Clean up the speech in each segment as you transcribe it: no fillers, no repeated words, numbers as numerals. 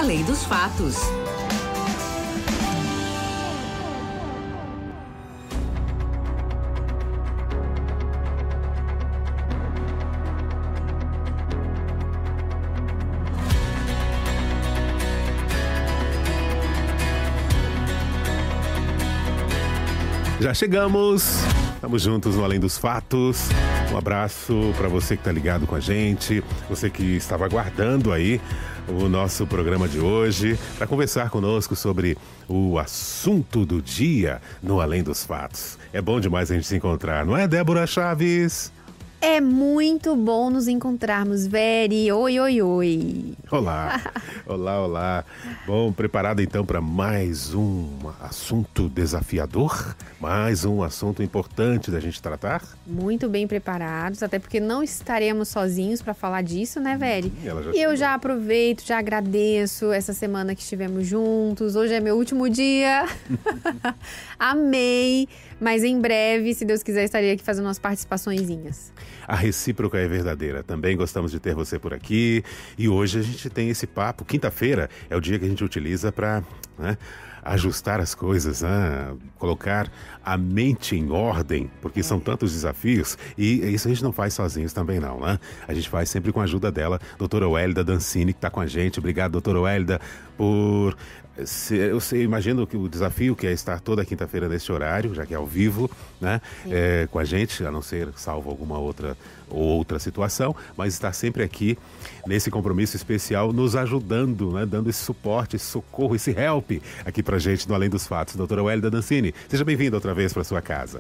Além dos Fatos. Já chegamos, estamos juntos no Além dos Fatos. Um abraço para você que está ligado com a gente, você que estava aguardando aí o nosso programa de hoje para conversar conosco sobre o assunto do dia no Além dos Fatos. É bom demais a gente se encontrar, não é, Débora Chaves? É muito bom nos encontrarmos, Veri. Oi, oi, oi. Olá, olá, olá. Bom, preparado então para mais um assunto desafiador? Mais um assunto importante da gente tratar? Muito bem preparados, até porque não estaremos sozinhos para falar disso, né, Veri? E eu já aproveito, já agradeço essa semana que estivemos juntos. Hoje é meu último dia. Amei, mas em breve, se Deus quiser, estarei aqui fazendo umas participaçõezinhas. A recíproca é verdadeira. Também gostamos de ter você por aqui. E hoje a gente tem esse papo. Quinta-feira é o dia que a gente utiliza para ajustar as coisas, colocar a mente em ordem, porque são tantos desafios. E isso a gente não faz sozinhos também não, né? A gente faz sempre com a ajuda dela, doutora Wélida Dancini, que está com a gente. Obrigado, doutora Wélida, por... Eu imagino que o desafio que é estar toda quinta-feira nesse horário, já que é ao vivo, né, com a gente, a não ser salvo alguma outra situação, mas estar sempre aqui nesse compromisso especial, nos ajudando, né, dando esse suporte, esse socorro, esse help aqui pra gente no Além dos Fatos. Doutora Wélida Dancini, seja bem-vinda outra vez para sua casa.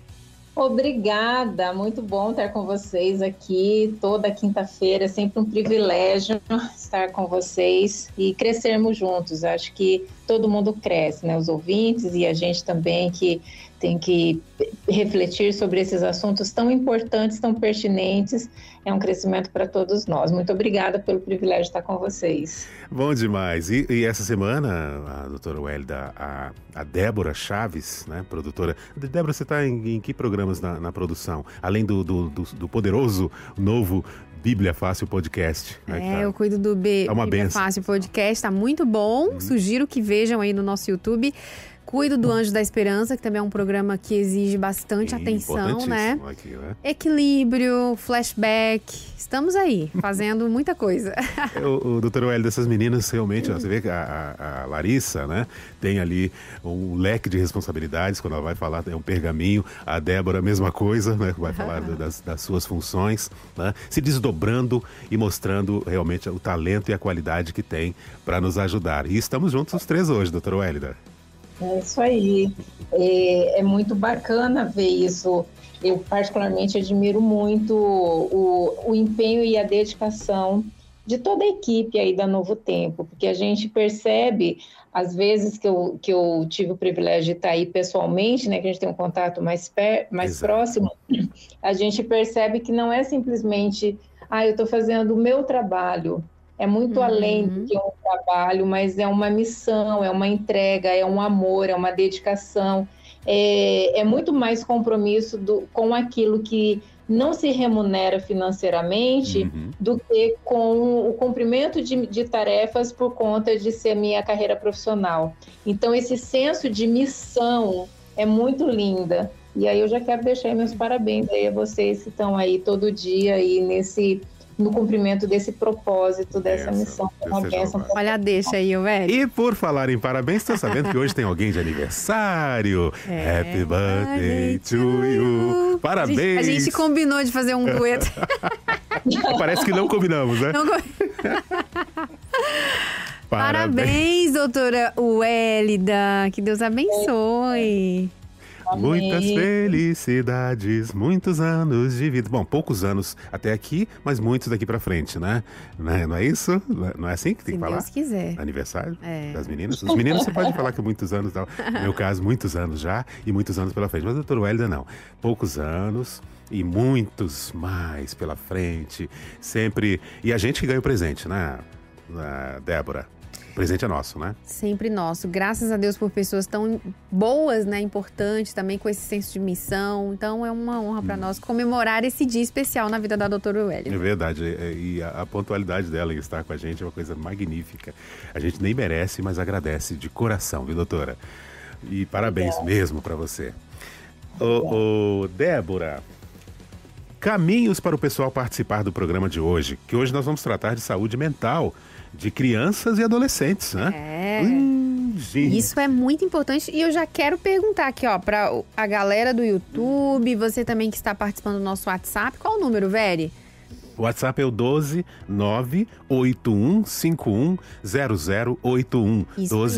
Obrigada, muito bom estar com vocês aqui toda quinta-feira, é sempre um privilégio estar com vocês e crescermos juntos. Acho que todo mundo cresce, né? Os ouvintes e a gente também que tem que refletir sobre esses assuntos tão importantes, tão pertinentes. É um crescimento para todos nós. Muito obrigada pelo privilégio de estar com vocês. Bom demais. E essa semana, a doutora Wélida, a Débora Chaves, né, produtora. Débora, você está em que programas na produção? Além do poderoso novo Bíblia Fácil Podcast. Eu cuido do Bíblia Fácil Podcast, tá muito bom. Sugiro que vejam aí no nosso YouTube. Cuido do Anjo da Esperança, que também é um programa que exige bastante atenção, né? Aqui, né? Equilíbrio, flashback. Estamos aí, fazendo muita coisa. O doutor Wélida, dessas meninas, realmente, você vê que a Larissa, né, tem ali um leque de responsabilidades. Quando ela vai falar, é um pergaminho. A Débora, mesma coisa, né? Vai falar das suas funções, né? Se desdobrando e mostrando realmente o talento e a qualidade que tem para nos ajudar. E estamos juntos os três hoje, doutor Wélida. É isso aí, é muito bacana ver isso. Eu particularmente admiro muito o empenho e a dedicação de toda a equipe aí da Novo Tempo, porque a gente percebe, às vezes que eu tive o privilégio de estar aí pessoalmente, né, que a gente tem um contato mais próximo, a gente percebe que não é simplesmente, eu estou fazendo o meu trabalho. É muito além do que um trabalho, mas é uma missão, é uma entrega, é um amor, é uma dedicação. É muito mais compromisso com aquilo que não se remunera financeiramente do que com o cumprimento de tarefas por conta de ser minha carreira profissional. Então, esse senso de missão é muito linda. E aí eu já quero deixar meus parabéns aí a vocês que estão aí todo dia aí no cumprimento desse propósito, dessa missão. Olha, deixa aí, velho. E por falar em parabéns, estou sabendo que hoje tem alguém de aniversário. Happy birthday to you. Parabéns. A gente combinou de fazer um dueto. Parece que não combinamos, né? Parabéns, doutora Wélida. Que Deus abençoe. Amém. Muitas felicidades, muitos anos de vida. Bom, poucos anos até aqui, mas muitos daqui pra frente, né? Não é isso? Não é assim que tem que falar? Se Deus quiser. Aniversário das meninas? Os meninos você pode falar que muitos anos, tal. No meu caso, muitos anos já e muitos anos pela frente. Mas a doutora Wélida não. Poucos anos e muitos mais pela frente. Sempre. E a gente que ganha o presente, né, Débora? presente é nosso, né? Sempre nosso. Graças a Deus por pessoas tão boas, né? Importantes também, com esse senso de missão. Então é uma honra para nós comemorar esse dia especial na vida da doutora Wélida. É verdade. E a pontualidade dela em estar com a gente é uma coisa magnífica. A gente nem merece, mas agradece de coração, viu, doutora? E parabéns mesmo para você. Débora, caminhos para o pessoal participar do programa de hoje, que hoje nós vamos tratar de saúde mental de crianças e adolescentes, né? Isso é muito importante e eu já quero perguntar aqui, ó, para a galera do YouTube, você também que está participando do nosso WhatsApp, qual o número, Veri? O WhatsApp é o 12981510081.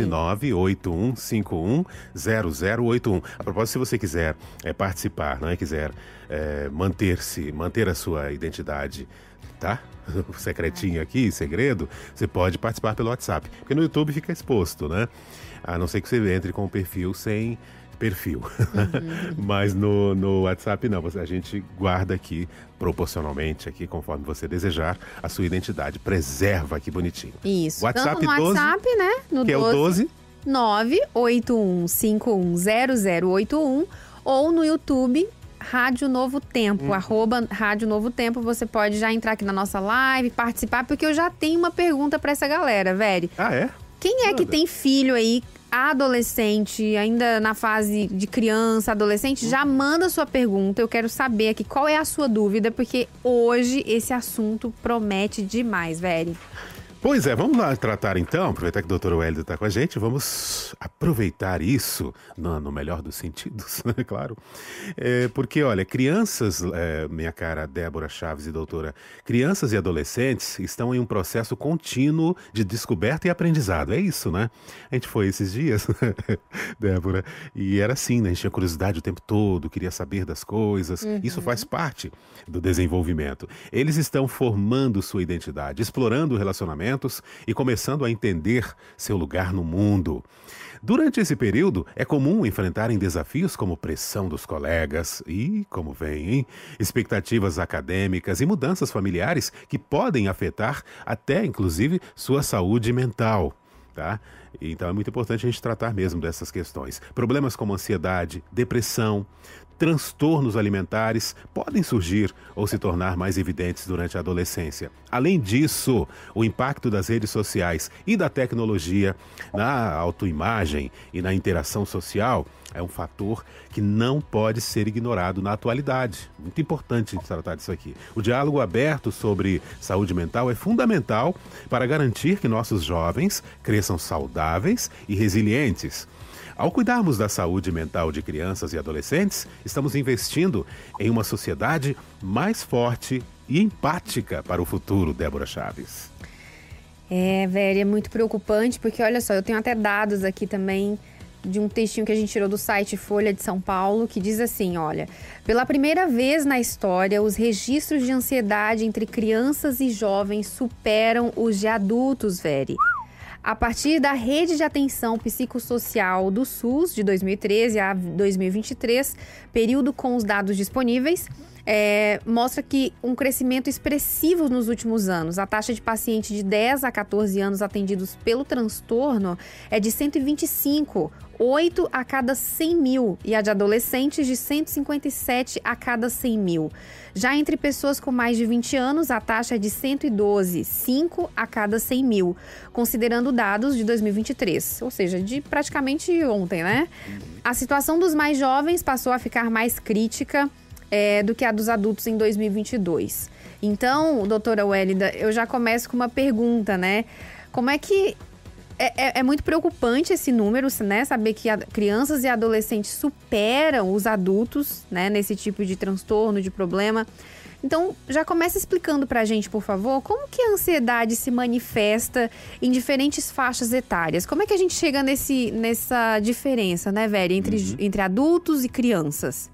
12981510081. A propósito, se você quiser participar, não é? Quiser manter a sua identidade, tá? Secretinho aqui, segredo, você pode participar pelo WhatsApp. Porque no YouTube fica exposto, né? A não ser que você entre com o perfil sem perfil. Mas no WhatsApp não, a gente guarda aqui proporcionalmente, aqui conforme você desejar, a sua identidade. Preserva aqui bonitinho. Isso. WhatsApp no 12, WhatsApp, né? No que 12, é o 12 981510081 ou no YouTube Rádio Novo Tempo, @Rádio Novo Tempo. Você pode já entrar aqui na nossa live, participar, porque eu já tenho uma pergunta para essa galera, Veri. Ah, é? Quem é que tem filho aí, adolescente, ainda na fase de criança, adolescente, já manda sua pergunta. Eu quero saber aqui qual é a sua dúvida, porque hoje esse assunto promete demais, Veri. Pois é, vamos lá tratar então, aproveitar que a doutora Wélida está com a gente, vamos aproveitar isso no melhor dos sentidos, né? Claro. Porque, olha, crianças, minha cara Débora Chaves e doutora, crianças e adolescentes estão em um processo contínuo de descoberta e aprendizado, é isso, né? A gente foi esses dias, Débora, e era assim, né? A gente tinha curiosidade o tempo todo, queria saber das coisas, isso faz parte do desenvolvimento. Eles estão formando sua identidade, explorando o relacionamento e começando a entender seu lugar no mundo. Durante esse período, é comum enfrentarem desafios como pressão dos colegas e, como vem, hein? Expectativas acadêmicas e mudanças familiares que podem afetar até, inclusive, sua saúde mental. Tá? Então é muito importante a gente tratar mesmo dessas questões. Problemas como ansiedade, depressão, transtornos alimentares podem surgir ou se tornar mais evidentes durante a adolescência. Além disso, o impacto das redes sociais e da tecnologia na autoimagem e na interação social é um fator que não pode ser ignorado na atualidade. Muito importante a gente tratar disso aqui. O diálogo aberto sobre saúde mental é fundamental para garantir que nossos jovens cresçam saudáveis e resilientes. Ao cuidarmos da saúde mental de crianças e adolescentes, estamos investindo em uma sociedade mais forte e empática para o futuro, Débora Chaves. Velho, é muito preocupante, porque olha só, eu tenho até dados aqui também de um textinho que a gente tirou do site Folha de São Paulo, que diz assim, olha, pela primeira vez na história, os registros de ansiedade entre crianças e jovens superam os de adultos, Veri. A partir da Rede de Atenção Psicossocial do SUS, de 2013 a 2023, período com os dados disponíveis, mostra que um crescimento expressivo nos últimos anos. A taxa de pacientes de 10 a 14 anos atendidos pelo transtorno é de 125, 8 a cada 100 mil, e a de adolescentes de 157 a cada 100 mil. Já entre pessoas com mais de 20 anos, a taxa é de 112, 5 a cada 100 mil, considerando dados de 2023, ou seja, de praticamente ontem, né? A situação dos mais jovens passou a ficar mais crítica do que a dos adultos em 2022. Então, doutora Wélida, eu já começo com uma pergunta, né? Como é que... É muito preocupante esse número, né? Saber que crianças e adolescentes superam os adultos, né? Nesse tipo de transtorno, de problema. Então, já começa explicando pra gente, por favor, como que a ansiedade se manifesta em diferentes faixas etárias? Como é que a gente chega nessa diferença, né, Vera, entre adultos e crianças?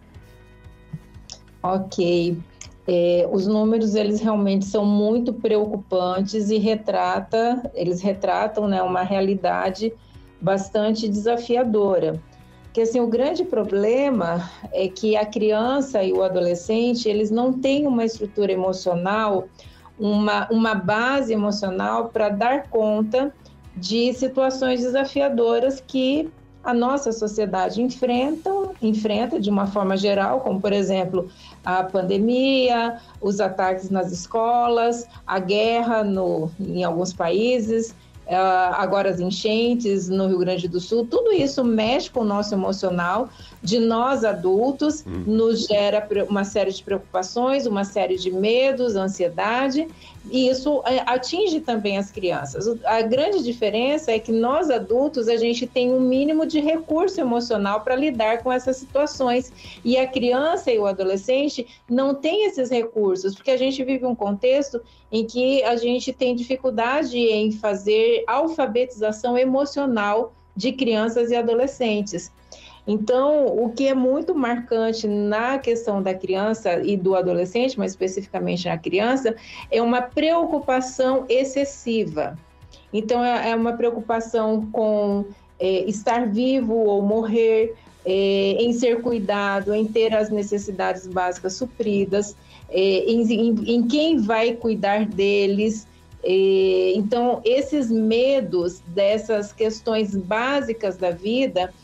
Ok. Os números, eles realmente são muito preocupantes e eles retratam, né, uma realidade bastante desafiadora. Porque, assim, o grande problema é que a criança e o adolescente, eles não têm uma estrutura emocional, uma base emocional para dar conta de situações desafiadoras que a nossa sociedade enfrenta de uma forma geral, como, por exemplo, a pandemia, os ataques nas escolas, a guerra em alguns países, agora as enchentes no Rio Grande do Sul. Tudo isso mexe com o nosso emocional de nós adultos, nos gera uma série de preocupações, uma série de medos, ansiedade, e isso atinge também as crianças. A grande diferença é que nós adultos, a gente tem um mínimo de recurso emocional para lidar com essas situações, e a criança e o adolescente não têm esses recursos, porque a gente vive um contexto em que a gente tem dificuldade em fazer alfabetização emocional de crianças e adolescentes. Então, o que é muito marcante na questão da criança e do adolescente, mas especificamente na criança, é uma preocupação excessiva. Então, é uma preocupação com estar vivo ou morrer, em ser cuidado, em ter as necessidades básicas supridas, em quem vai cuidar deles. Então, esses medos dessas questões básicas da vida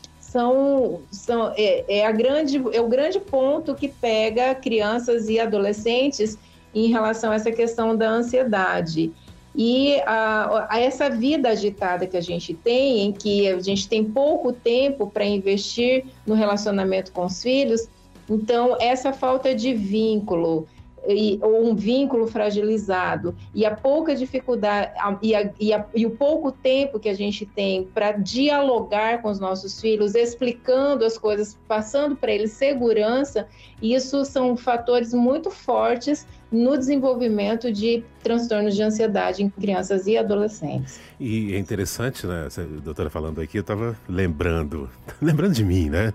é o grande ponto que pega crianças e adolescentes em relação a essa questão da ansiedade. E a essa vida agitada que a gente tem, em que a gente tem pouco tempo para investir no relacionamento com os filhos, então essa falta de vínculo, ou um vínculo fragilizado, e a pouca dificuldade e o pouco tempo que a gente tem para dialogar com os nossos filhos, explicando as coisas, passando para eles segurança, isso são fatores muito fortes no desenvolvimento de transtornos de ansiedade em crianças e adolescentes. E é interessante, né, a doutora falando aqui, eu estava lembrando de mim, né,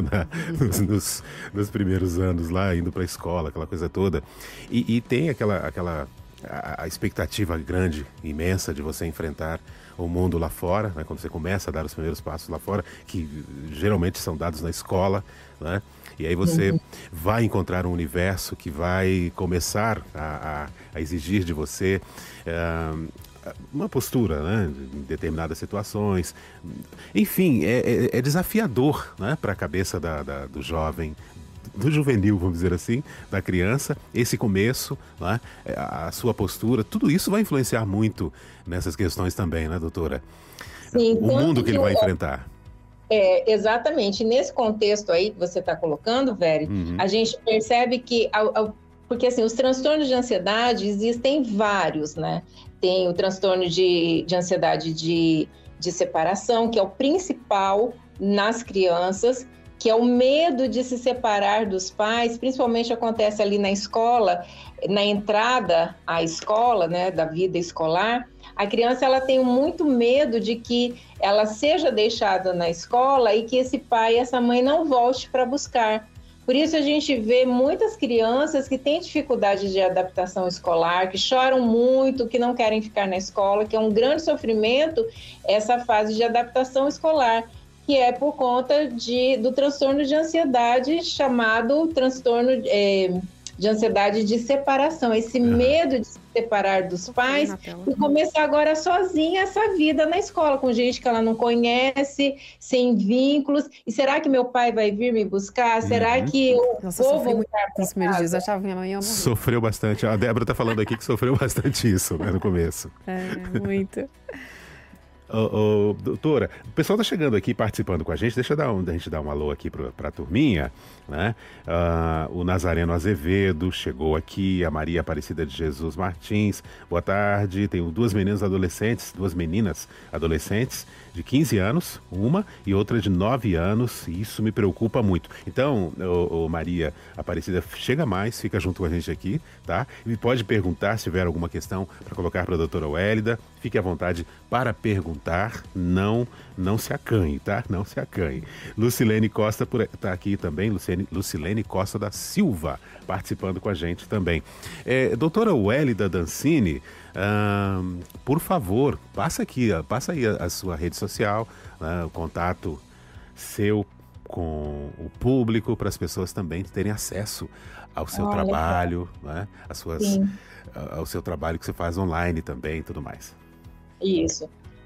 nos primeiros anos lá, indo para a escola, aquela coisa toda, e tem a expectativa grande, imensa de você enfrentar o mundo lá fora, né, quando você começa a dar os primeiros passos lá fora, que geralmente são dados na escola, né? E aí você vai encontrar um universo que vai começar a exigir de você uma postura, né, em determinadas situações. Enfim, é desafiador, né, para a cabeça do jovem, do juvenil, vamos dizer assim, da criança, esse começo, né, a sua postura, tudo isso vai influenciar muito nessas questões também, né, doutora? Sim, o mundo que ele vai enfrentar. Exatamente. Nesse contexto aí que você está colocando, Very, a gente percebe que, porque assim, os transtornos de ansiedade existem vários, né? Tem o transtorno de ansiedade de separação, que é o principal nas crianças, que é o medo de se separar dos pais, principalmente acontece ali na escola, na entrada à escola, né, da vida escolar. A criança ela tem muito medo de que ela seja deixada na escola e que esse pai e essa mãe não volte para buscar. Por isso a gente vê muitas crianças que têm dificuldade de adaptação escolar, que choram muito, que não querem ficar na escola, que é um grande sofrimento essa fase de adaptação escolar, que é por conta do transtorno de ansiedade chamado transtorno de ansiedade de separação, esse medo de se separar dos pais e começar agora sozinha essa vida na escola, com gente que ela não conhece, sem vínculos. E será que meu pai vai vir me buscar? Será que eu vou voltar para casa? Primeiros dias eu achava que minha mãe ia morrer. Sofreu bastante. A Débora está falando aqui que sofreu bastante isso, né, no começo. Muito. Doutora, o pessoal está chegando aqui participando com a gente. Deixa a gente dar um alô aqui para a turminha, né? O Nazareno Azevedo chegou aqui, a Maria Aparecida de Jesus Martins, boa tarde. Tenho duas meninas adolescentes de 15 anos, uma e outra de 9 anos, e isso me preocupa muito. Então, Maria Aparecida, chega mais, fica junto com a gente aqui, tá? E pode perguntar se tiver alguma questão para colocar para a doutora Wélida. Fique à vontade para perguntar, não se acanhe, tá? Não se acanhe. Lucilene Costa está aqui também, Lucilene Costa da Silva, participando com a gente também. Doutora Wélida Dancini, por favor, passa aí a sua rede social, o contato seu com o público, para as pessoas também terem acesso ao seu trabalho, né? Ao seu trabalho que você faz online também e tudo mais. Isso.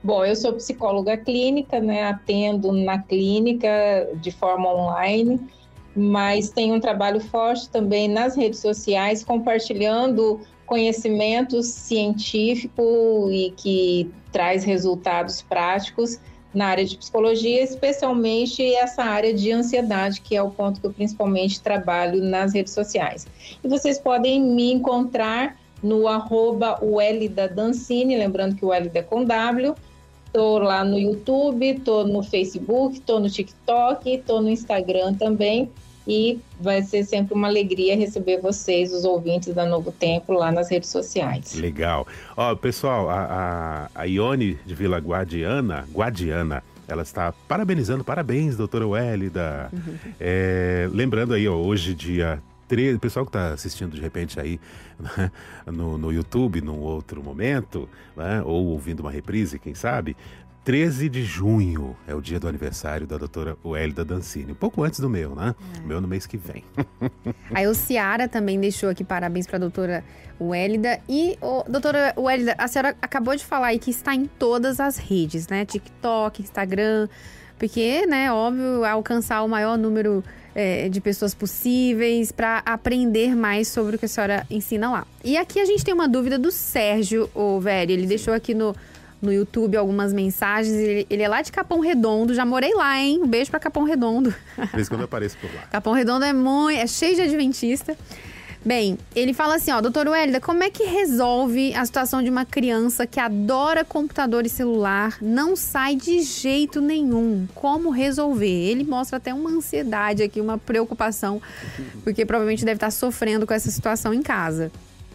Bom, eu sou psicóloga clínica, né? Atendo na clínica de forma online, mas tenho um trabalho forte também nas redes sociais, compartilhando conhecimento científico e que traz resultados práticos na área de psicologia, especialmente essa área de ansiedade, que é o ponto que eu principalmente trabalho nas redes sociais. E vocês podem me encontrar no @welidadancini, lembrando que o Welida é com W. Estou lá no YouTube, estou no Facebook, estou no TikTok, estou no Instagram também. E vai ser sempre uma alegria receber vocês, os ouvintes da Novo Tempo, lá nas redes sociais. Legal. Ó, pessoal, a Ione de Vila Guadiana, ela está parabenizando, parabéns, doutora Welida. Lembrando aí, ó, hoje dia 13, o pessoal que está assistindo de repente aí, né, no YouTube, num outro momento, né, ou ouvindo uma reprise, quem sabe, 13 de junho é o dia do aniversário da doutora Welida Dancini. Um pouco antes do meu, né? O meu no mês que vem. Aí o Ciara também deixou aqui parabéns para a doutora Welida. E, doutora Welida, a senhora acabou de falar aí que está em todas as redes, né? TikTok, Instagram, porque, né, óbvio, alcançar o maior número de pessoas possíveis para aprender mais sobre o que a senhora ensina lá. E aqui a gente tem uma dúvida do Sérgio Veri. Ele deixou aqui no YouTube algumas mensagens. Ele é lá de Capão Redondo, já morei lá, hein? Um beijo pra Capão Redondo. Por isso que eu apareço por lá. Capão Redondo é cheio de adventista. Bem, ele fala assim, ó, doutora Welida, como é que resolve a situação de uma criança que adora computador e celular, não sai de jeito nenhum? Como resolver? Ele mostra até uma ansiedade aqui, uma preocupação, porque provavelmente deve estar sofrendo com essa situação em casa.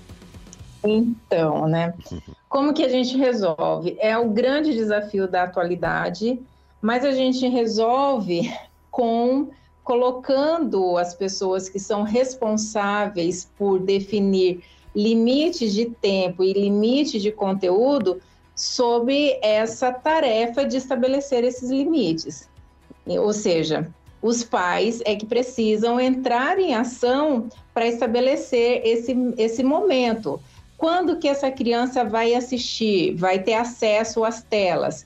Então, né? Como que a gente resolve? É o grande desafio da atualidade, mas a gente resolve colocando as pessoas que são responsáveis por definir limites de tempo e limite de conteúdo sobre essa tarefa de estabelecer esses limites. Ou seja, os pais é que precisam entrar em ação para estabelecer esse momento. Quando que essa criança vai assistir, vai ter acesso às telas?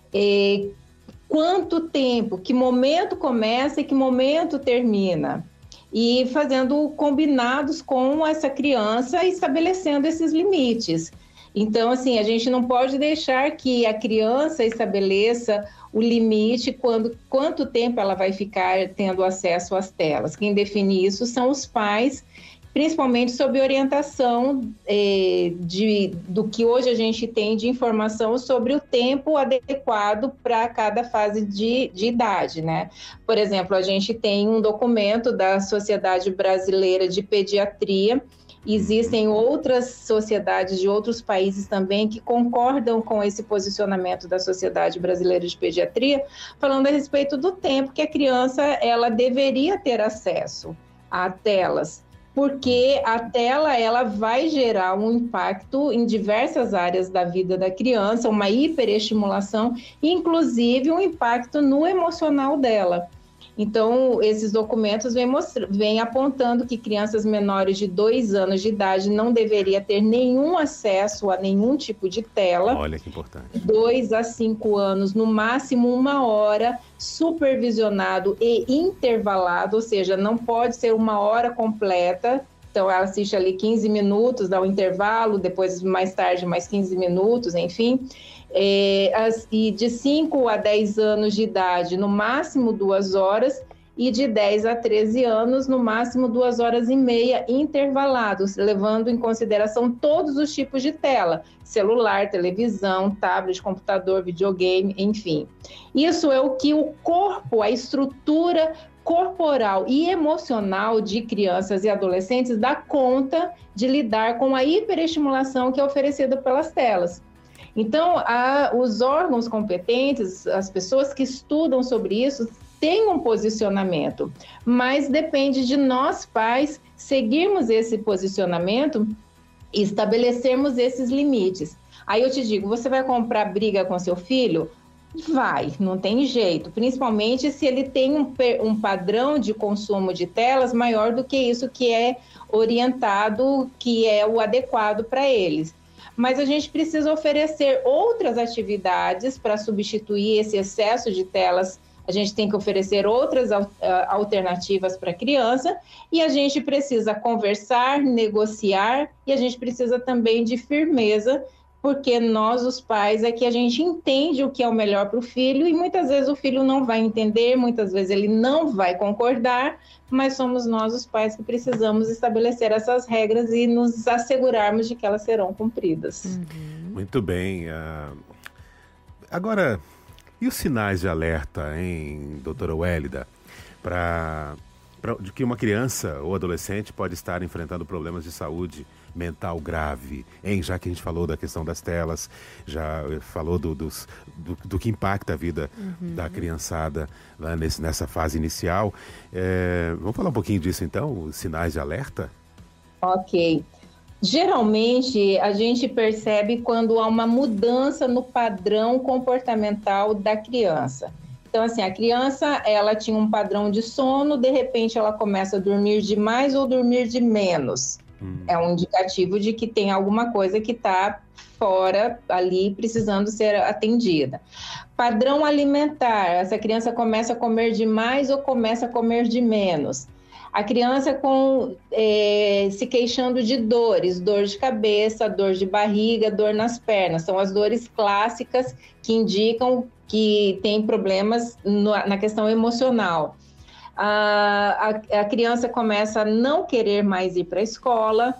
Quanto tempo, que momento começa e que momento termina? E fazendo combinados com essa criança, estabelecendo esses limites. Então, assim, a gente não pode deixar que a criança estabeleça o limite quanto tempo ela vai ficar tendo acesso às telas. Quem define isso são os pais, principalmente sob orientação do que hoje a gente tem de informação sobre o tempo adequado para cada fase de idade, né? Por exemplo, a gente tem um documento da Sociedade Brasileira de Pediatria. Existem outras sociedades de outros países também que concordam com esse posicionamento da Sociedade Brasileira de Pediatria, falando a respeito do tempo que a criança ela deveria ter acesso a telas. Porque a tela ela vai gerar um impacto em diversas áreas da vida da criança, uma hiperestimulação, inclusive um impacto no emocional dela. Então, esses documentos vêm apontando que crianças menores de 2 anos de idade não deveria ter nenhum acesso a nenhum tipo de tela. Olha que importante. 2 a 5 anos, no máximo 1 hora, supervisionado e intervalado, ou seja, não pode ser 1 hora completa. Então, ela assiste ali 15 minutos, dá um intervalo, depois mais tarde mais 15 minutos, enfim. E de 5 a 10 anos de idade, no máximo 2 horas, e de 10 a 13 anos, no máximo 2 horas e meia intervalados, levando em consideração todos os tipos de tela, celular, televisão, tablet, computador, videogame, enfim. Isso é o que o corpo, a estrutura corporal e emocional de crianças e adolescentes dá conta de lidar com a hiperestimulação que é oferecida pelas telas. Então, os órgãos competentes, as pessoas que estudam sobre isso, têm um posicionamento, mas depende de nós, pais, seguirmos esse posicionamento e estabelecermos esses limites. Aí eu te digo, você vai comprar briga com seu filho? Vai, não tem jeito, principalmente se ele tem um padrão de consumo de telas maior do que isso que é orientado, que é o adequado para eles. mas a gente precisa oferecer outras atividades para substituir esse excesso de telas. A gente tem que oferecer outras alternativas para a criança e a gente precisa conversar, negociar e a gente precisa também de firmeza, porque nós, os pais, é que a gente entende o que é o melhor para o filho e muitas vezes o filho não vai entender, muitas vezes ele não vai concordar, mas somos nós, os pais, que precisamos estabelecer essas regras e nos assegurarmos de que elas serão cumpridas. Muito bem. Agora, e os sinais de alerta, hein, doutora Wélida, de que uma criança ou adolescente pode estar enfrentando problemas de saúde mental grave, hein? Já que a gente falou da questão das telas, já falou do que impacta a vida da criançada lá nessa fase inicial. Vamos falar um pouquinho disso então, os sinais de alerta? Ok. Geralmente, a gente percebe quando há uma mudança no padrão comportamental da criança. Então, assim, a criança, ela tinha um padrão de sono, de repente ela começa a dormir de mais ou dormir de menos. É um indicativo de que tem alguma coisa que está fora ali, precisando ser atendida. Padrão alimentar, essa criança começa a comer de mais ou começa a comer de menos. A criança se queixando de dores, dor de cabeça, dor de barriga, dor nas pernas. São as dores clássicas que indicam que tem problemas na questão emocional. A criança começa a não querer mais ir para a escola,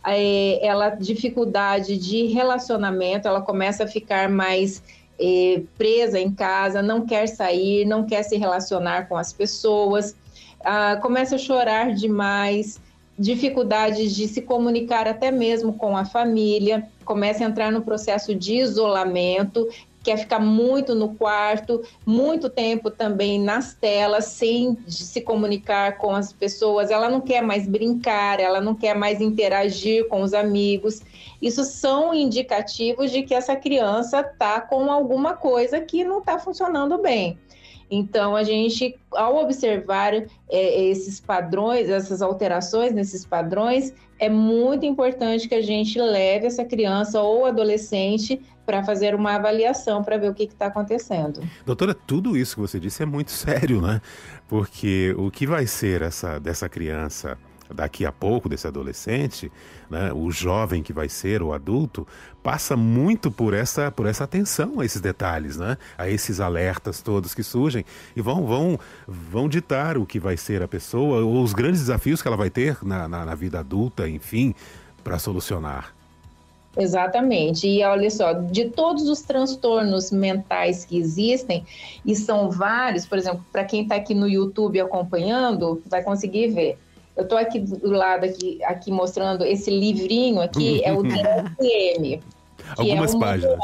dificuldade de relacionamento, ela começa a ficar mais presa em casa, não quer sair, não quer se relacionar com as pessoas, começa a chorar demais, dificuldades de se comunicar até mesmo com a família, começa a entrar no processo de isolamento, quer ficar muito no quarto, muito tempo também nas telas, sem se comunicar com as pessoas, ela não quer mais brincar, ela não quer mais interagir com os amigos. Isso são indicativos de que essa criança está com alguma coisa que não está funcionando bem. Então, a gente, ao observar esses padrões, essas alterações nesses padrões, é muito importante que a gente leve essa criança ou adolescente para fazer uma avaliação, para ver o que está acontecendo. Doutora, tudo isso que você disse é muito sério, né? Porque o que vai ser dessa criança daqui a pouco, desse adolescente, né, o jovem que vai ser, o adulto, passa muito por essa atenção a esses detalhes, né, a esses alertas todos que surgem e vão ditar o que vai ser a pessoa, ou os grandes desafios que ela vai ter na vida adulta, enfim, para solucionar. Exatamente, e olha só, de todos os transtornos mentais que existem, e são vários, por exemplo, para quem está aqui no YouTube acompanhando, vai conseguir ver. Eu estou aqui do lado, aqui mostrando esse livrinho aqui, é o DSM. Algumas páginas.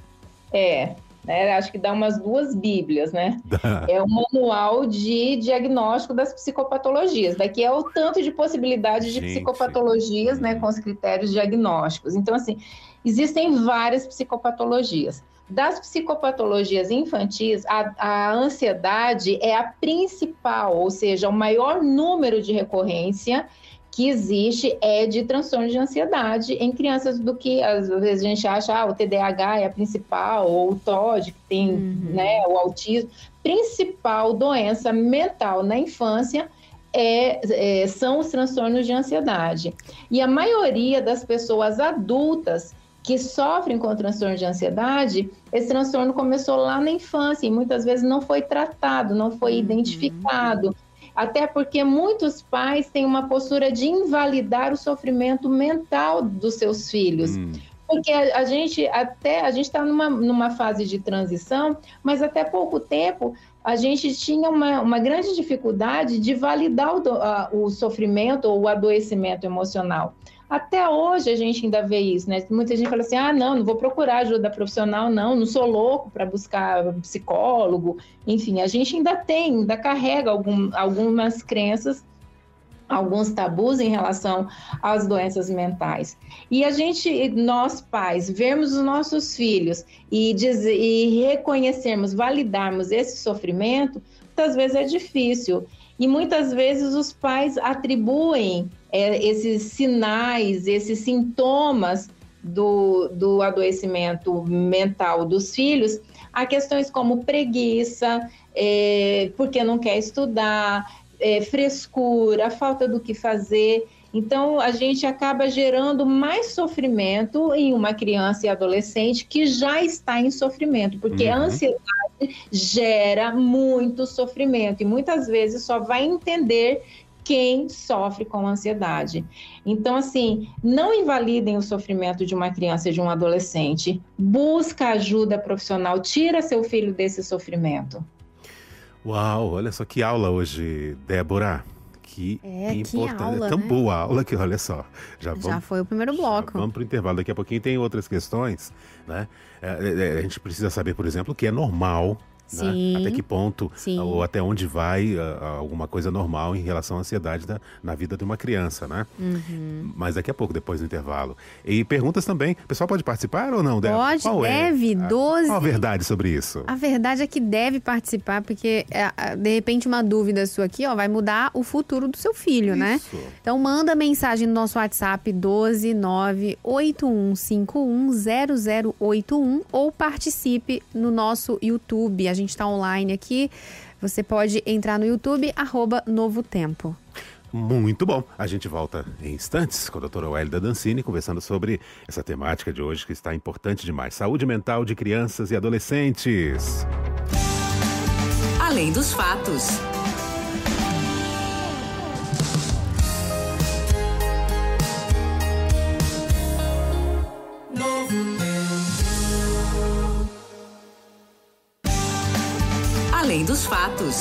Acho que dá umas 2 bíblias, né? É um manual de diagnóstico das psicopatologias. Daqui é o tanto de possibilidades de psicopatologias, né, com os critérios diagnósticos. Então, assim, existem várias psicopatologias. Das psicopatologias infantis, a ansiedade é a principal, ou seja, o maior número de recorrência que existe é de transtorno de ansiedade em crianças, do que às vezes a gente acha o TDAH é a principal, ou o TOD, que tem né, o autismo. Principal doença mental na infância são os transtornos de ansiedade. E a maioria das pessoas adultas que sofrem com transtorno de ansiedade, esse transtorno começou lá na infância e muitas vezes não foi tratado, não foi identificado. Até porque muitos pais têm uma postura de invalidar o sofrimento mental dos seus filhos. Porque a gente está numa fase de transição, mas até pouco tempo a gente tinha uma grande dificuldade de validar o sofrimento ou o adoecimento emocional. Até hoje a gente ainda vê isso, né? Muita gente fala assim, não vou procurar ajuda profissional, não sou louco para buscar psicólogo. Enfim, a gente ainda carrega algumas crenças, alguns tabus em relação às doenças mentais. E nós pais, vermos os nossos filhos e reconhecermos, validarmos esse sofrimento, muitas vezes é difícil. E muitas vezes os pais atribuem esses sinais, esses sintomas do adoecimento mental dos filhos a questões como preguiça, porque não quer estudar, frescura, falta do que fazer. Então, a gente acaba gerando mais sofrimento em uma criança e adolescente que já está em sofrimento, porque a ansiedade gera muito sofrimento e muitas vezes só vai entender quem sofre com ansiedade. Então, assim, não invalidem o sofrimento de uma criança e de um adolescente. Busca ajuda profissional, tira seu filho desse sofrimento. Uau, olha só que aula hoje, Débora. Que importante, que aula, é tão né? boa a aula que, olha só, Já foi o primeiro bloco. Vamos para o intervalo, daqui a pouquinho tem outras questões, né? A gente precisa saber, por exemplo, o que é normal, Sim. né? Até que ponto, Sim. ou até onde vai alguma coisa normal em relação à ansiedade na vida de uma criança, né? Mas daqui a pouco, depois do intervalo. E perguntas também, o pessoal pode participar ou não, Débora? Pode, Qual deve, 12. Qual a verdade sobre isso? A verdade é que deve participar, porque de repente uma dúvida sua aqui, ó, vai mudar o futuro do seu filho, né? Isso. Então manda mensagem no nosso WhatsApp 12981510081 ou participe no nosso YouTube. A gente está online aqui. Você pode entrar no YouTube, @Novo Tempo. Muito bom. A gente volta em instantes com a doutora Wélida Dancini, conversando sobre essa temática de hoje que está importante demais. Saúde mental de crianças e adolescentes. Além dos fatos. Além dos fatos.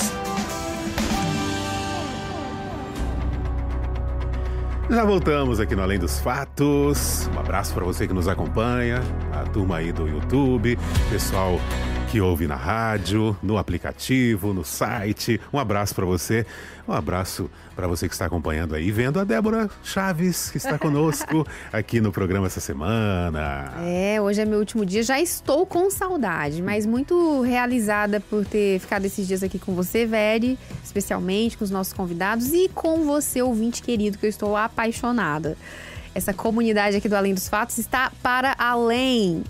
Já voltamos aqui no Além dos Fatos. Um abraço para você que nos acompanha, a turma aí do YouTube, pessoal que ouve na rádio, no aplicativo, no site. Um abraço para você. Um abraço para você que está acompanhando aí, vendo a Débora Chaves, que está conosco aqui no programa essa semana. Hoje é meu último dia, já estou com saudade, mas muito realizada por ter ficado esses dias aqui com você, Veri, especialmente com os nossos convidados e com você, ouvinte querido, que eu estou apaixonada. Essa comunidade aqui do Além dos Fatos está para além.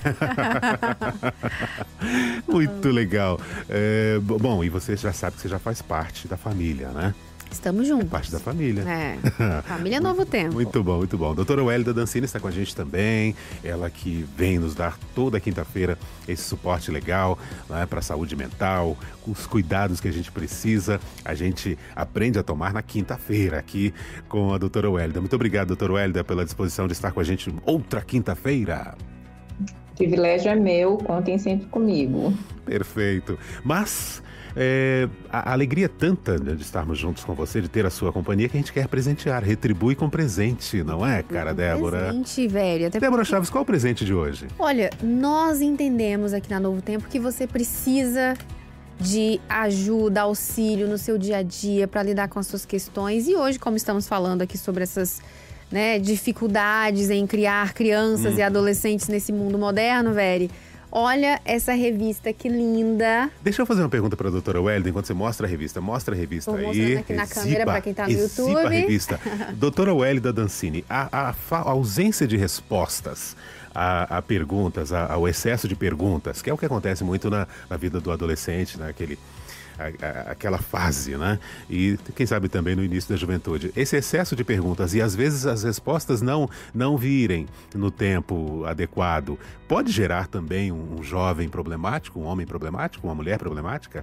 Muito legal. Bom, e você já sabe que você já faz parte da família, né? Estamos juntos. Parte da família. Família Novo Tempo. Muito bom, muito bom. Doutora Wélida Dancini está com a gente também. Ela que vem nos dar toda quinta-feira esse suporte legal, né, para a saúde mental, os cuidados que a gente precisa. A gente aprende a tomar na quinta-feira aqui com a doutora Wélida. Muito obrigado, doutora Wélida, pela disposição de estar com a gente outra quinta-feira. O privilégio é meu, contem sempre comigo. Perfeito. Mas a alegria é tanta de estarmos juntos com você, de ter a sua companhia, que a gente quer presentear. Retribui com presente, não é, cara, Débora? Presente, velho. Débora Chaves, qual é o presente de hoje? Olha, nós entendemos aqui na Novo Tempo que você precisa de ajuda, auxílio no seu dia a dia para lidar com as suas questões. E hoje, como estamos falando aqui sobre essas dificuldades em criar crianças e adolescentes nesse mundo moderno, Veri, olha essa revista, que linda. Deixa eu fazer uma pergunta para a doutora Wélida, enquanto você mostra a revista. Mostra a revista aí. Estou mostrando aqui na câmera para quem está no YouTube. A revista. Doutora Wélida Dancini, a ausência de respostas a perguntas, ao excesso de perguntas, que é o que acontece muito na vida do adolescente, né? Aquela fase, né? E quem sabe também no início da juventude. Esse excesso de perguntas e às vezes as respostas não virem no tempo adequado, pode gerar também um jovem problemático, um homem problemático, uma mulher problemática?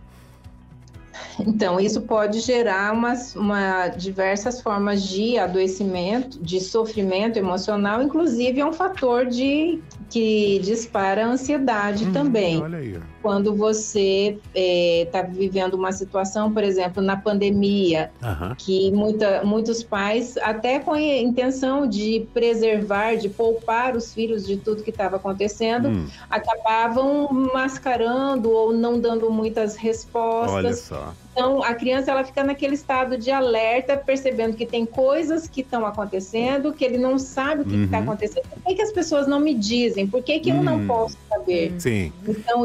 Então, isso pode gerar diversas formas de adoecimento, de sofrimento emocional, inclusive é um fator que dispara a ansiedade também. Olha aí. Quando você está vivendo uma situação, por exemplo, na pandemia, que muitos pais, até com a intenção de preservar, de poupar os filhos de tudo que estava acontecendo, acabavam mascarando ou não dando muitas respostas. Olha só. Então, a criança ela fica naquele estado de alerta, percebendo que tem coisas que estão acontecendo, que ele não sabe o que está acontecendo. Por que as pessoas não me dizem? Por que eu não posso saber? Sim. Então, isso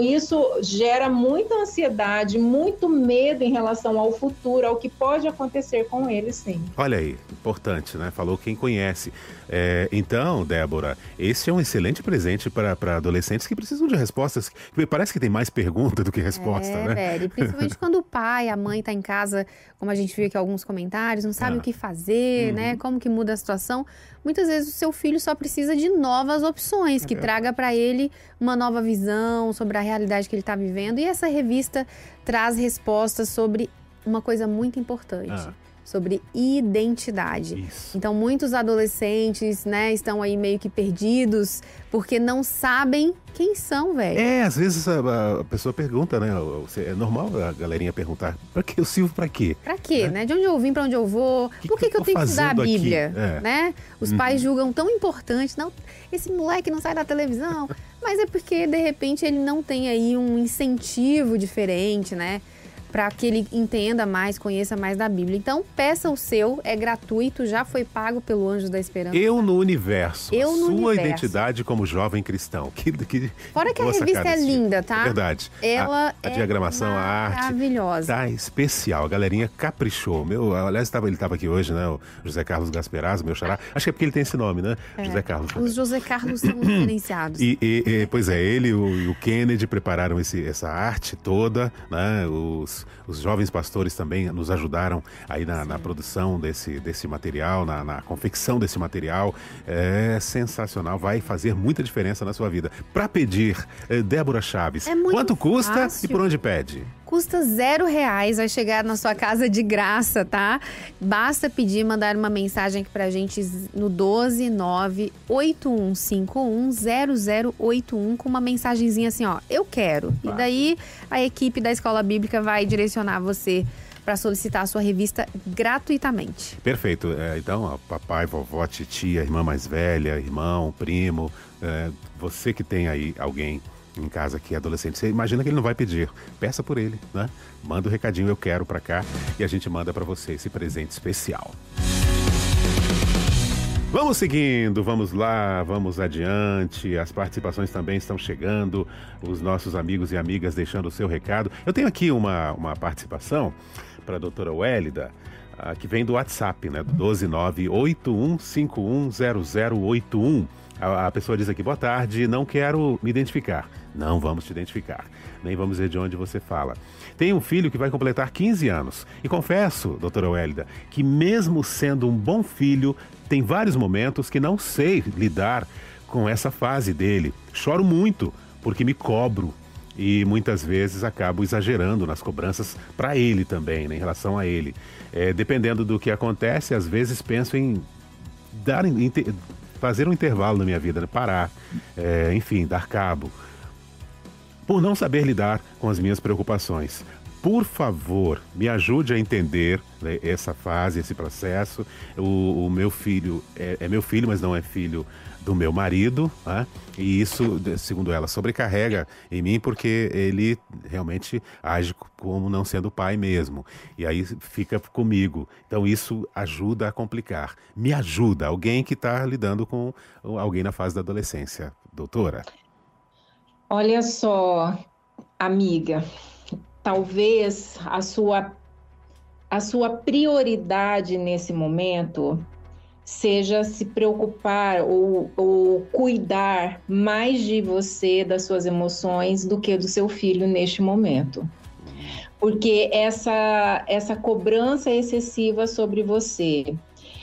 gera muita ansiedade, muito medo em relação ao futuro, ao que pode acontecer com eles, sim. Olha aí, importante, né? Falou quem conhece. Então, Débora, esse é um excelente presente para adolescentes que precisam de respostas. Parece que tem mais pergunta do que resposta, né? Velho, principalmente quando o pai, a mãe tá em casa, como a gente viu aqui alguns comentários, não sabe o que fazer, né? Como que muda a situação. Muitas vezes o seu filho só precisa de novas opções, que traga para ele uma nova visão sobre a realidade que ele está vivendo. E essa revista traz respostas sobre uma coisa muito importante. Sobre identidade. Isso. Então, muitos adolescentes, né, estão aí meio que perdidos porque não sabem quem são, velho. Às vezes a pessoa pergunta, né? É normal a galerinha perguntar, pra que eu sirvo pra quê? Pra quê, né? De onde eu vim, pra onde eu vou? Por que eu tenho que estudar a Bíblia? Né? Os pais julgam tão importante. Não, esse moleque não sai da televisão. Mas é porque, de repente, ele não tem aí um incentivo diferente, né? Para que ele entenda mais, conheça mais da Bíblia. Então, peça o seu, é gratuito, já foi pago pelo Anjos da Esperança. Eu no Universo, Eu no sua Universo. Identidade como jovem cristão. Fora que a revista é linda, tá? É verdade. Ela a diagramação, a arte. Maravilhosa. Tá especial, a galerinha caprichou. Aliás, ele estava aqui hoje, né? O José Carlos Gasperazzo, meu xará. Acho que é porque ele tem esse nome, né? José Carlos. Os José Carlos são diferenciados. Pois é, ele e o Kennedy prepararam essa arte toda, né? Os jovens pastores também nos ajudaram aí na produção desse material, na confecção desse material. É sensacional, vai fazer muita diferença na sua vida. Para pedir, Débora Chaves, quanto custa fácil. E por onde pede? Custa R$0, vai chegar na sua casa de graça, tá? Basta pedir, mandar uma mensagem aqui pra gente no 12981510081 com uma mensagenzinha assim, ó, eu quero. E daí a equipe da Escola Bíblica vai direcionar você para solicitar a sua revista gratuitamente. Perfeito. Então, ó, papai, vovó, titia, irmã mais velha, irmão, primo, você que tem aí alguém em casa que é adolescente, você imagina que ele não vai pedir, peça por ele, né? Manda o recadinho, eu quero pra cá, e a gente manda pra você esse presente especial. Vamos seguindo, vamos lá, vamos adiante, as participações também estão chegando, os nossos amigos e amigas deixando o seu recado. Eu tenho aqui uma participação para a doutora Wélida, que vem do WhatsApp, né, do 12981510081. A pessoa diz aqui, boa tarde, não quero me identificar. Não vamos te identificar, nem vamos dizer de onde você fala. Tenho um filho que vai completar 15 anos. E confesso, doutora Wélida, que mesmo sendo um bom filho, tem vários momentos que não sei lidar com essa fase dele. Choro muito, porque me cobro. E muitas vezes acabo exagerando nas cobranças para ele também, né, em relação a ele. Dependendo do que acontece, às vezes penso em fazer um intervalo na minha vida, né? Parar, enfim, dar cabo, por não saber lidar com as minhas preocupações. Por favor, me ajude a entender, né, essa fase, esse processo. O meu filho é meu filho, mas não é filho do meu marido, né? E isso, segundo ela, sobrecarrega em mim porque ele realmente age como não sendo pai mesmo. E aí fica comigo. Então isso ajuda a complicar. Me ajuda, alguém que está lidando com alguém na fase da adolescência. Doutora? Olha só, amiga, talvez a sua prioridade nesse momento seja se preocupar ou cuidar mais de você, das suas emoções, do que do seu filho neste momento. Porque essa cobrança excessiva sobre você,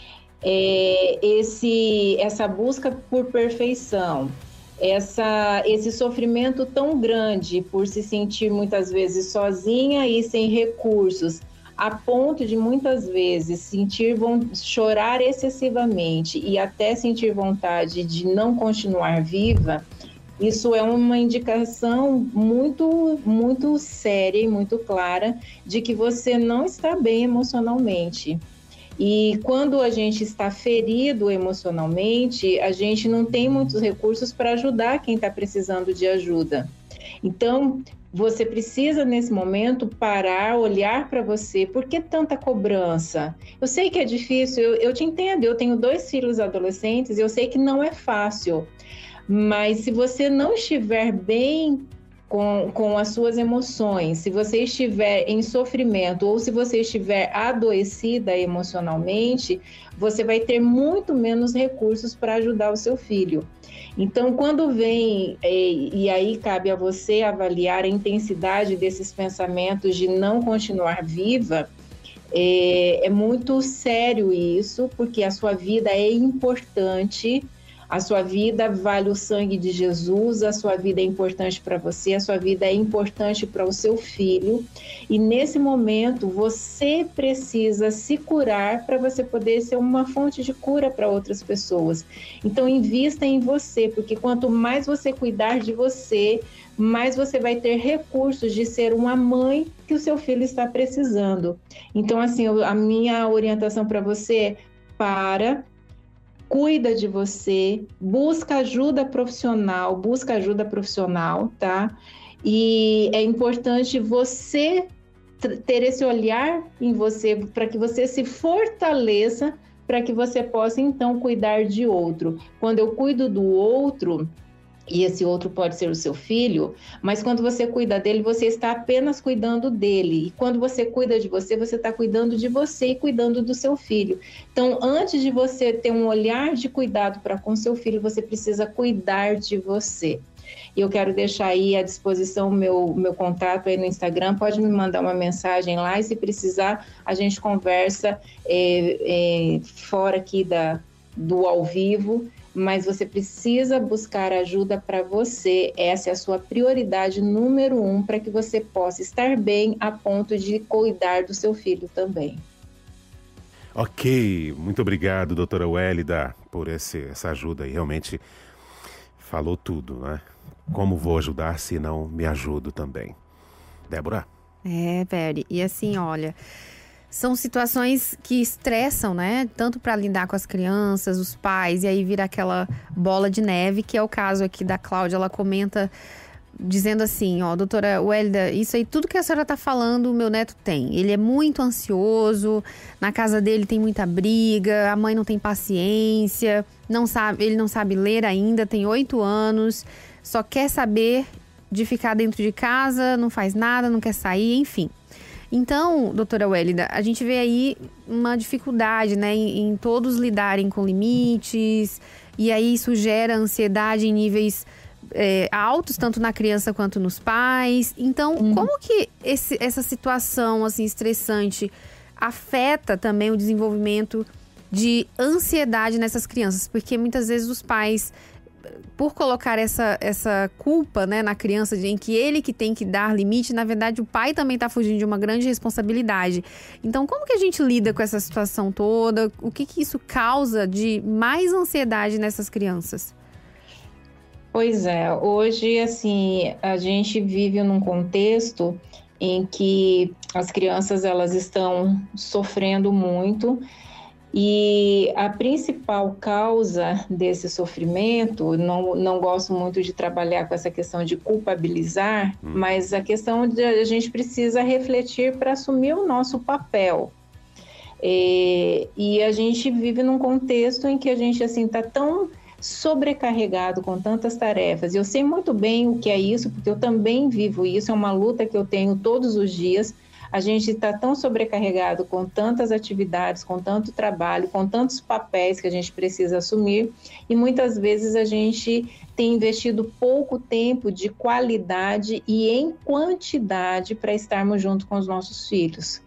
essa busca por perfeição, esse sofrimento tão grande por se sentir muitas vezes sozinha e sem recursos, a ponto de muitas vezes chorar excessivamente e até sentir vontade de não continuar viva, isso é uma indicação muito, muito séria e muito clara de que você não está bem emocionalmente. E quando a gente está ferido emocionalmente, a gente não tem muitos recursos para ajudar quem está precisando de ajuda. Então, você precisa, nesse momento, parar, olhar para você. Por que tanta cobrança? Eu sei que é difícil, eu te entendo. Eu tenho 2 filhos adolescentes e eu sei que não é fácil. Mas se você não estiver bem com as suas emoções. Se você estiver em sofrimento ou se você estiver adoecida emocionalmente, você vai ter muito menos recursos para ajudar o seu filho. Então, quando vem, e aí cabe a você avaliar a intensidade desses pensamentos de não continuar viva, é muito sério isso, porque a sua vida é importante, a sua vida vale o sangue de Jesus, a sua vida é importante para você, a sua vida é importante para o seu filho, e nesse momento você precisa se curar para você poder ser uma fonte de cura para outras pessoas. Então invista em você, porque quanto mais você cuidar de você, mais você vai ter recursos de ser uma mãe que o seu filho está precisando. Então, assim, a minha orientação para você é cuida de você, busca ajuda profissional, tá? E é importante você ter esse olhar em você, para que você se fortaleça, para que você possa, então, cuidar de outro. Quando eu cuido do outro, e esse outro pode ser o seu filho, mas quando você cuida dele, você está apenas cuidando dele. E quando você cuida de você está cuidando de você e cuidando do seu filho. Então, antes de você ter um olhar de cuidado para com seu filho, você precisa cuidar de você. E eu quero deixar aí à disposição meu contato aí no Instagram, pode me mandar uma mensagem lá e se precisar, a gente conversa fora aqui do ao vivo, mas você precisa buscar ajuda para você. Essa é a sua prioridade número 1 para que você possa estar bem a ponto de cuidar do seu filho também. Ok, muito obrigado, doutora Wélida, por essa ajuda aí. Realmente falou tudo, né? Como vou ajudar se não me ajudo também? Débora? Peri, e assim, olha, são situações que estressam, né? Tanto para lidar com as crianças, os pais, e aí vira aquela bola de neve, que é o caso aqui da Cláudia. Ela comenta dizendo assim, doutora Wélida, isso aí, tudo que a senhora tá falando, o meu neto tem. Ele é muito ansioso, na casa dele tem muita briga, a mãe não tem paciência, ele não sabe ler ainda, tem 8 anos, só quer saber de ficar dentro de casa, não faz nada, não quer sair, enfim. Então, doutora Wélida, a gente vê aí uma dificuldade, né, em todos lidarem com limites, e aí isso gera ansiedade em níveis altos, tanto na criança quanto nos pais. Então, como que essa situação assim, estressante afeta também o desenvolvimento de ansiedade nessas crianças? Porque muitas vezes os pais, por colocar essa culpa, né, na criança, em que ele que tem que dar limite, na verdade o pai também está fugindo de uma grande responsabilidade. Então, como que a gente lida com essa situação toda? O que isso causa de mais ansiedade nessas crianças? Pois é, hoje, assim, a gente vive num contexto em que as crianças, elas estão sofrendo muito. E a principal causa desse sofrimento, não gosto muito de trabalhar com essa questão de culpabilizar, mas a questão de a gente precisa refletir para assumir o nosso papel. E a gente vive num contexto em que a gente assim está tão sobrecarregado com tantas tarefas. Eu sei muito bem o que é isso, porque eu também vivo isso, é uma luta que eu tenho todos os dias. A gente está tão sobrecarregado com tantas atividades, com tanto trabalho, com tantos papéis que a gente precisa assumir, e muitas vezes a gente tem investido pouco tempo de qualidade e em quantidade para estarmos junto com os nossos filhos.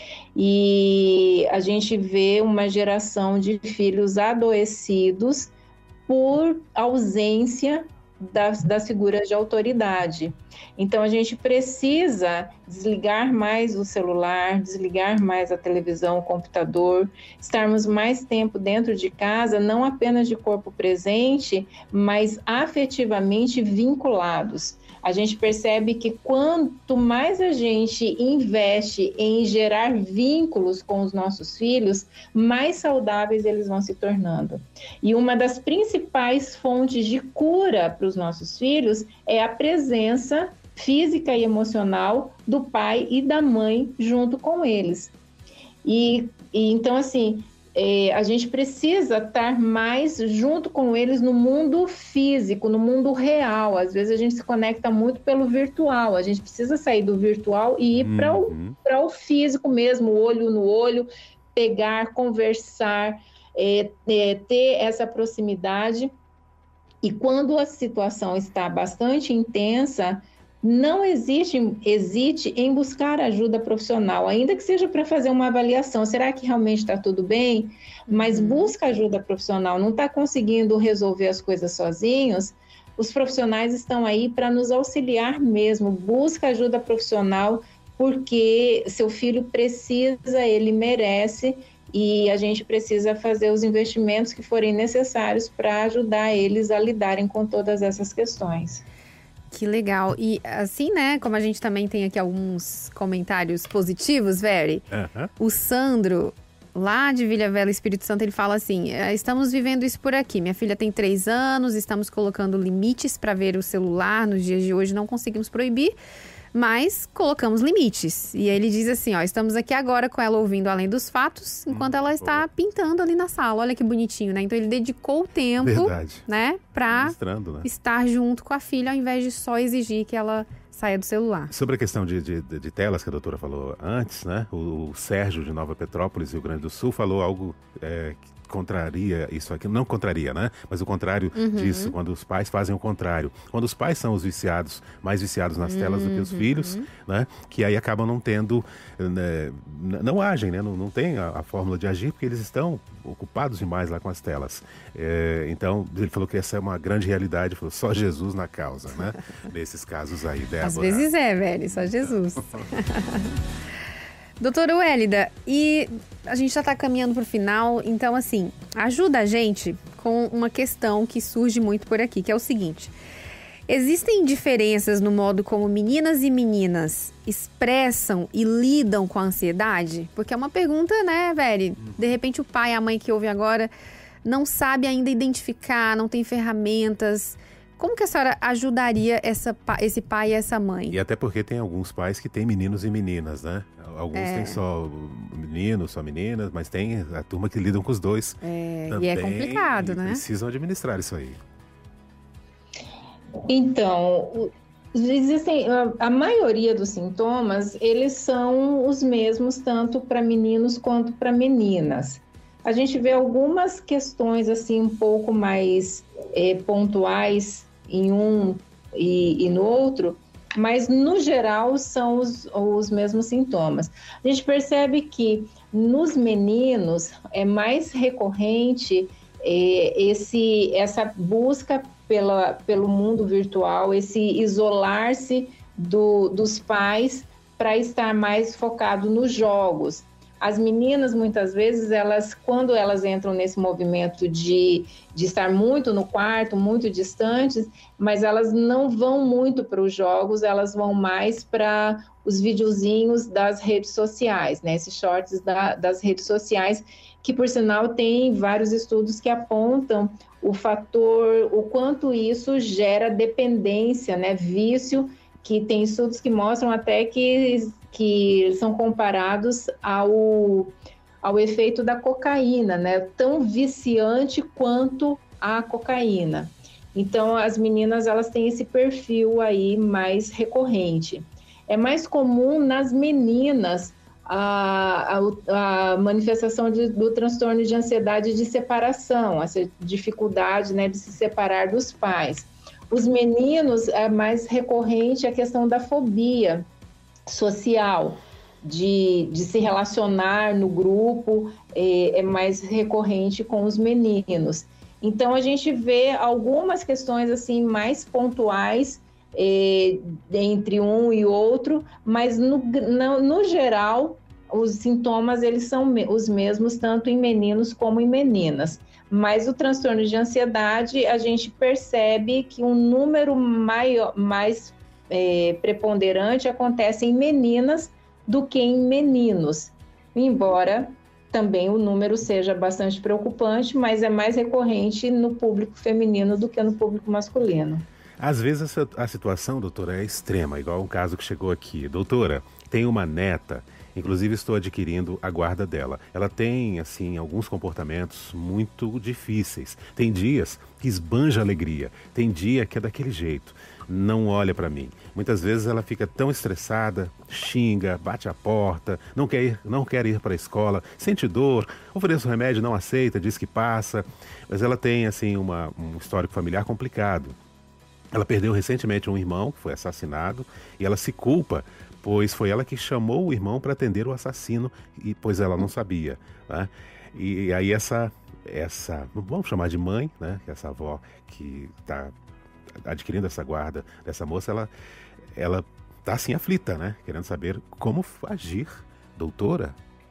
E a gente vê uma geração de filhos adoecidos por ausência das figuras de autoridade. Então, a gente precisa desligar mais o celular, desligar mais a televisão, o computador, estarmos mais tempo dentro de casa, não apenas de corpo presente, mas afetivamente vinculados. A gente percebe que quanto mais a gente investe em gerar vínculos com os nossos filhos, mais saudáveis eles vão se tornando. E uma das principais fontes de cura para os nossos filhos é a presença física e emocional do pai e da mãe junto com eles. E então, assim, a gente precisa estar mais junto com eles no mundo físico, no mundo real. Às vezes a gente se conecta muito pelo virtual, a gente precisa sair do virtual e ir para o físico mesmo, olho no olho, pegar, conversar, ter essa proximidade. E quando a situação está bastante intensa, não hesite em buscar ajuda profissional, ainda que seja para fazer uma avaliação. Será que realmente está tudo bem? Mas busca ajuda profissional. Não está conseguindo resolver as coisas sozinhos? Os profissionais estão aí para nos auxiliar mesmo. Busca ajuda profissional, porque seu filho precisa, ele merece, e a gente precisa fazer os investimentos que forem necessários para ajudar eles a lidarem com todas essas questões. Que legal. E assim, né, como a gente também tem aqui alguns comentários positivos, Very, o Sandro, lá de Vila Velha, Espírito Santo, ele fala assim: estamos vivendo isso por aqui. Minha filha tem 3 anos, estamos colocando limites para ver o celular. Nos dias de hoje não conseguimos proibir, mas colocamos limites. E ele diz assim, estamos aqui agora com ela ouvindo Além dos Fatos, enquanto ela está pintando ali na sala. Olha que bonitinho, né? Então ele dedicou o tempo, né, para estar junto com a filha, ao invés de só exigir que ela saia do celular. Sobre a questão de telas que a doutora falou antes, né? O Sérgio de Nova Petrópolis, Rio Grande do Sul, falou algo que contraria isso aqui, não contraria, né? Mas o contrário disso, quando os pais fazem o contrário. Quando os pais são os viciados, mais viciados nas telas do que os filhos, né? Que aí acabam não tendo, né? Não agem, né? Não tem a fórmula de agir, porque eles estão ocupados demais lá com as telas. Então, ele falou que essa é uma grande realidade, falou só Jesus na causa, né? Nesses casos aí, Débora. Às vezes velho, só Jesus. Doutora Wélida, e a gente já está caminhando para o final, então assim, ajuda a gente com uma questão que surge muito por aqui, que é o seguinte: existem diferenças no modo como meninas e meninas expressam e lidam com a ansiedade? Porque é uma pergunta, né, Very? De repente o pai, a mãe que ouve agora, não sabe ainda identificar, não tem ferramentas. Como que a senhora ajudaria esse pai e essa mãe? E até porque tem alguns pais que têm meninos e meninas, né? Alguns têm só meninos, só meninas, mas tem a turma que lidam com os dois. Também, e é complicado, né? Precisam administrar isso aí. Então, existem a maioria dos sintomas, eles são os mesmos tanto para meninos quanto para meninas. A gente vê algumas questões assim um pouco mais pontuais em um e no outro, mas no geral são os mesmos sintomas. A gente percebe que nos meninos é mais recorrente essa busca pelo mundo virtual, esse isolar-se dos pais para estar mais focado nos jogos. As meninas, muitas vezes, quando elas entram nesse movimento de estar muito no quarto, muito distantes, mas elas não vão muito para os jogos, elas vão mais para os videozinhos das redes sociais, né? Esses shorts das redes sociais, que, por sinal, tem vários estudos que apontam o quanto isso gera dependência, né? Vício, que tem estudos que mostram até que são comparados ao efeito da cocaína, né? Tão viciante quanto a cocaína. Então, as meninas, elas têm esse perfil aí mais recorrente. É mais comum nas meninas a manifestação do transtorno de ansiedade de separação, essa dificuldade, né, de se separar dos pais. Os meninos, é mais recorrente a questão da fobia social, de se relacionar no grupo, é mais recorrente com os meninos. Então, a gente vê algumas questões assim mais pontuais entre um e outro, mas no geral, os sintomas eles são os mesmos, tanto em meninos como em meninas. Mas o transtorno de ansiedade, a gente percebe que um número mais preponderante acontece em meninas do que em meninos, embora também o número seja bastante preocupante, mas é mais recorrente no público feminino do que no público masculino. Às vezes a situação, doutora, é extrema, igual um caso que chegou aqui. Doutora, tem uma neta Inclusive estou adquirindo a guarda dela. Ela tem, assim, alguns comportamentos muito difíceis. Tem dias que esbanja alegria, tem dia que é daquele jeito, não olha para mim. Muitas vezes ela fica tão estressada, xinga, bate a porta, não quer ir para a escola, sente dor, oferece o remédio, não aceita, diz que passa. Mas ela tem, assim, um histórico familiar complicado. Ela perdeu recentemente um irmão que foi assassinado e ela se culpa, pois foi ela que chamou o irmão para atender o assassino, pois ela não sabia, né? E aí essa, vamos chamar de mãe, né? Essa avó que está adquirindo essa guarda dessa moça, ela está assim aflita, né? Querendo saber como agir, doutora.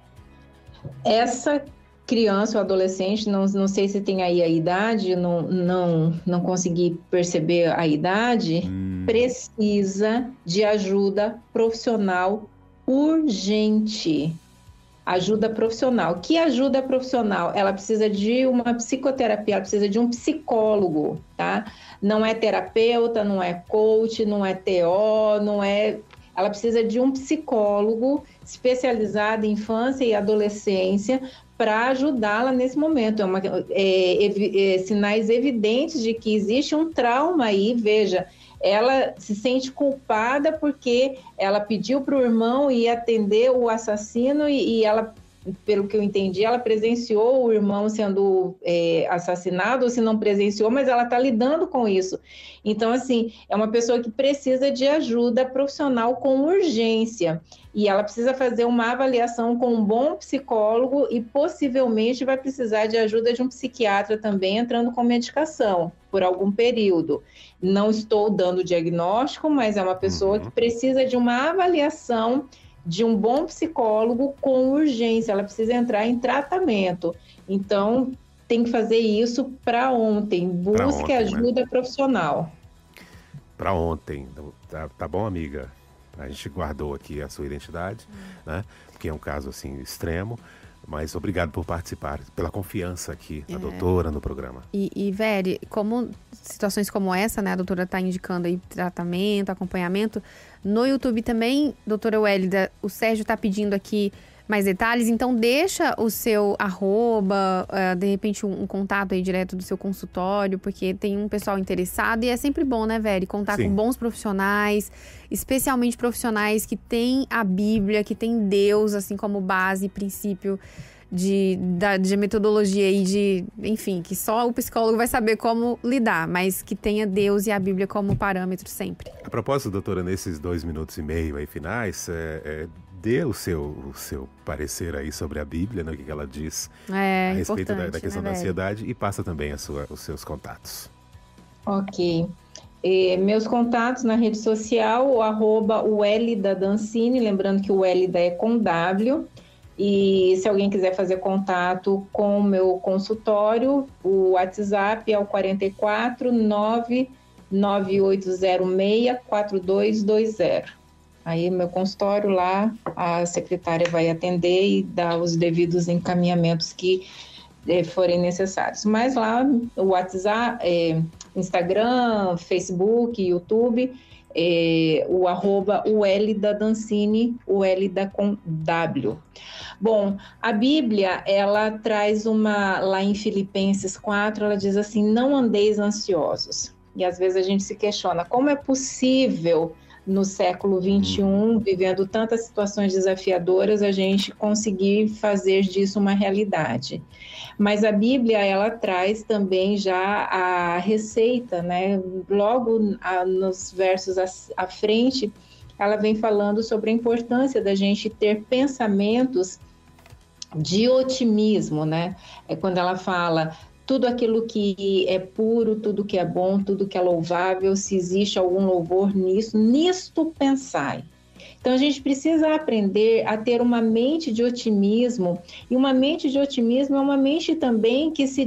Essa criança ou adolescente, não sei se tem aí a idade, não consegui perceber a idade, precisa de ajuda profissional urgente. Ajuda profissional. Que ajuda profissional? Ela precisa de uma psicoterapia, ela precisa de um psicólogo, tá? Não é terapeuta, não é coach, não é TO, não é... Ela precisa de um psicólogo especializado em infância e adolescência para ajudá-la nesse momento. Sinais evidentes de que existe um trauma aí, veja, ela se sente culpada porque ela pediu para o irmão ir atender o assassino e ela, pelo que eu entendi, ela presenciou o irmão sendo assassinado, ou se não presenciou, mas ela está lidando com isso. Então, assim, é uma pessoa que precisa de ajuda profissional com urgência. E ela precisa fazer uma avaliação com um bom psicólogo e possivelmente vai precisar de ajuda de um psiquiatra também, entrando com medicação por algum período. Não estou dando diagnóstico, mas é uma pessoa que precisa de uma avaliação de um bom psicólogo com urgência. Ela precisa entrar em tratamento. Então, tem que fazer isso para ontem. Busque ajuda, né? Profissional. Para ontem. Tá bom, amiga? A gente guardou aqui a sua identidade, né? Porque é um caso, assim, extremo. Mas obrigado por participar, pela confiança aqui da doutora no programa. E Veri, como situações como essa, né? A doutora está indicando aí tratamento, acompanhamento. No YouTube também, doutora Wélida, o Sérgio está pedindo aqui mais detalhes. Então, deixa o seu @, de repente um contato aí direto do seu consultório, porque tem um pessoal interessado. E é sempre bom, né, Veri, contar com bons profissionais, especialmente profissionais que têm a Bíblia, que têm Deus, assim, como base e princípio de metodologia e enfim, que só o psicólogo vai saber como lidar, mas que tenha Deus e a Bíblia como parâmetro sempre. A propósito, doutora, nesses 2 minutos e meio aí finais, dê o seu parecer aí sobre a Bíblia, né, o que ela diz a respeito da questão da ansiedade, e passa também os seus contatos. Ok. Meus contatos na rede social, o @Wélida Dancini, lembrando que o Wélida é com W. E se alguém quiser fazer contato com o meu consultório, o WhatsApp é o 44 99806 4220. Aí, meu consultório lá, a secretária vai atender e dar os devidos encaminhamentos que forem necessários. Mas lá, o WhatsApp, Instagram, Facebook, YouTube, o @Wélida Dancini, o Wélida com W. Bom, a Bíblia, ela traz lá em Filipenses 4, ela diz assim, não andeis ansiosos. E às vezes a gente se questiona, como é possível no século XXI, vivendo tantas situações desafiadoras, a gente conseguir fazer disso uma realidade. Mas a Bíblia, ela traz também já a receita, né? Logo nos versos à frente, ela vem falando sobre a importância da gente ter pensamentos de otimismo, né? É quando ela fala tudo aquilo que é puro, tudo que é bom, tudo que é louvável, se existe algum louvor nisto pensai. Então, a gente precisa aprender a ter uma mente de otimismo, e uma mente de otimismo é uma mente também que se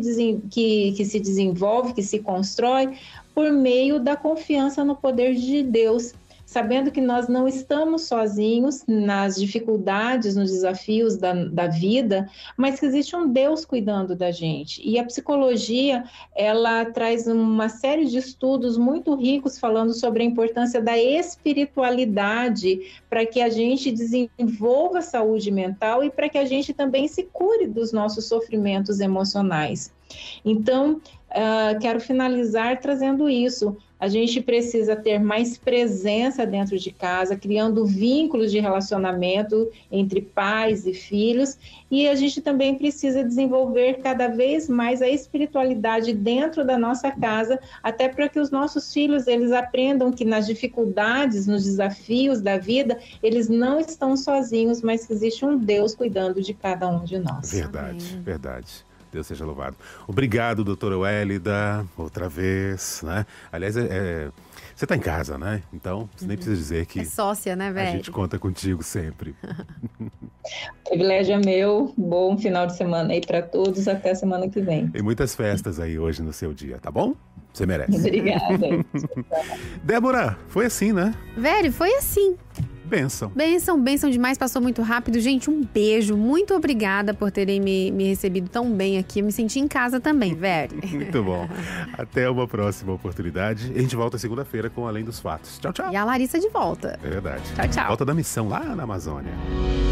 desenvolve, que se constrói por meio da confiança no poder de Deus. sabendo que nós não estamos sozinhos nas dificuldades, nos desafios da vida, mas que existe um Deus cuidando da gente. E a psicologia, ela traz uma série de estudos muito ricos falando sobre a importância da espiritualidade para que a gente desenvolva saúde mental e para que a gente também se cure dos nossos sofrimentos emocionais. Então, quero finalizar trazendo isso. A gente precisa ter mais presença dentro de casa, criando vínculos de relacionamento entre pais e filhos, e a gente também precisa desenvolver cada vez mais a espiritualidade dentro da nossa casa, até para que os nossos filhos eles aprendam que nas dificuldades, nos desafios da vida, eles não estão sozinhos, mas que existe um Deus cuidando de cada um de nós. Verdade, Amém. verdade. Deus seja louvado. Obrigado, doutora Wélida, outra vez, né? Aliás, você está em casa, né? Então, você nem precisa dizer que É sócia, né, a velho? gente conta contigo sempre. O privilégio é meu. Bom final de semana aí para todos. Até semana que vem. Tem muitas festas aí hoje no seu dia, tá bom? Você merece. Obrigada. Débora, foi assim, né? Velho, foi assim. Bênção. Bênção demais, passou muito rápido. Gente, um beijo. Muito obrigada por terem me recebido tão bem aqui. Eu me senti em casa também, velho. Muito bom. Até uma próxima oportunidade. A gente volta segunda-feira com Além dos Fatos. Tchau, tchau. E a Larissa de volta. É verdade. Tchau, tchau. Volta da missão lá na Amazônia.